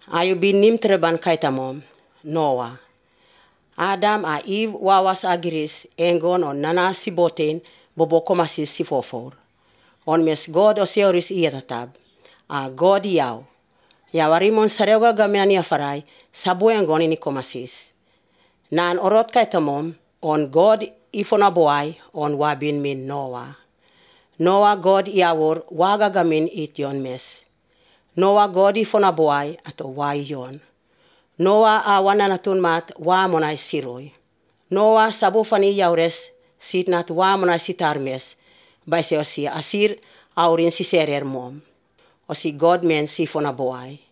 Ayu binim treban kaitamom, Noa. Adam a Eve wawas agiris engon on nana siboten bobo komasis sifofor. On mes God oseoris iatatab. A God yau. Yawarimon sarega gamiani afarai sabu engon ini komasis. Nan orot kaitamom on God ifona boai on wabin min Noa. Noa God iawor waga gamin ition mes. Noa God ifona boai ato wai yon. Noa a wananatun mat wa monai siroi. Noa sabu fani yaures sitnat wa monai sitarmes. Baise osi asir aurin si serer mom. Osi God men sifona boai.